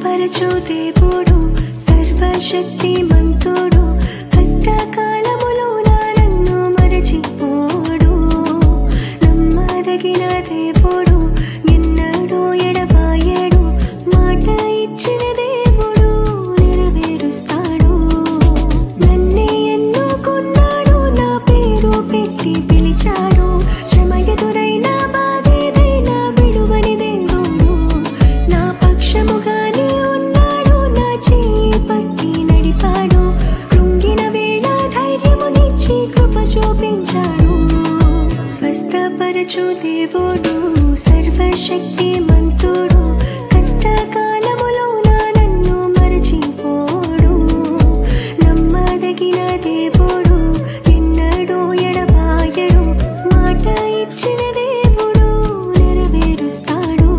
స్వస్థపరచు దేవుడు సర్వశక్తి మంతుడు కష్టకాలములో నన్ను మరచిపోడు నమ్మదగిన దేవుడు ఎన్నడూ ఎడబాయడు మాట ఇచ్చిన దేవుడు నెరవేరుస్తాడు నన్నే ఎన్నుకున్నాడు నా పేరు పెట్టి పిలిచాడు శ్రమ ఎదురైనా బాధేదైనా విడువని దేవుడు నా పక్షముగానే ఉన్నాడు నా చేయి పట్టి నడిపాడు కృంగిన వేళ ధైర్యమునిచ్చి కృప చూపించాడు స్వస్థపరచు దేవుడు సర్వశక్తి మంతుడు కష్టకాలములో నన్ను మరచిపోడు నమ్మదగిన దేవుడు ఎన్నడూ ఎడబాయడు మాట ఇచ్చిన దేవుడు నెరవేరుస్తాడు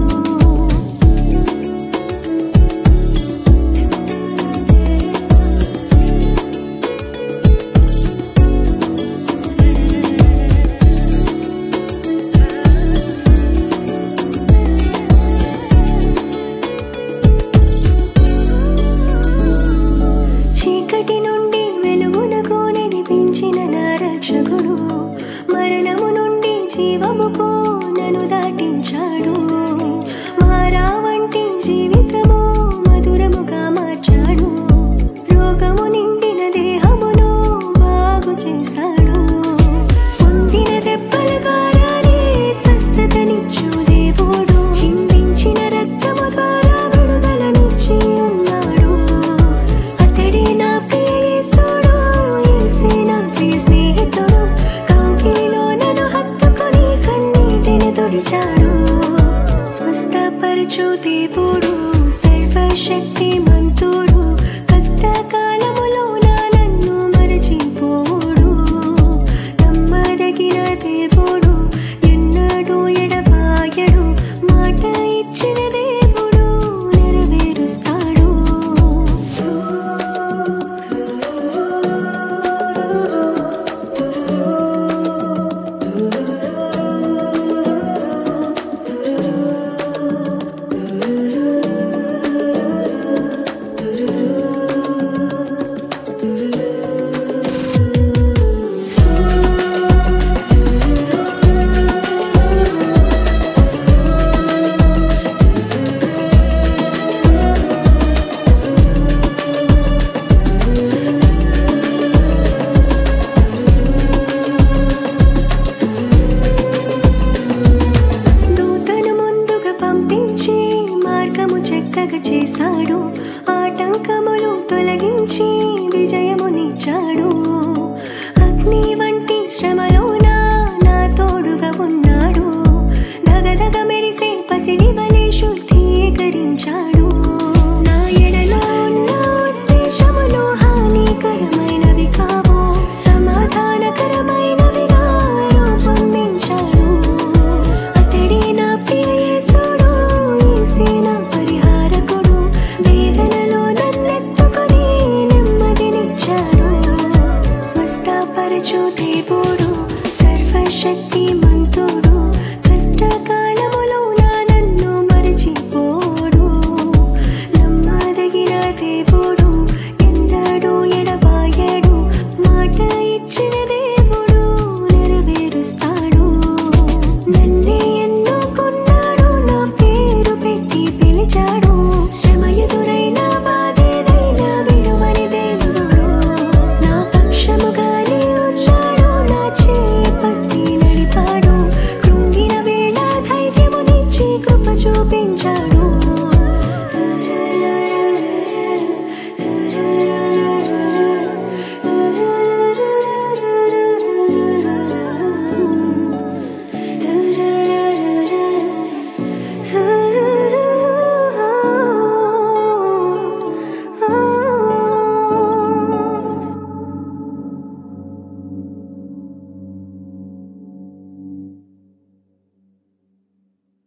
చీకటి నుండి వెలుగునకు నడిపించిన నా రక్షకుడు మరణము నుండి జీవముకు నన్ను దాటించాడు మారా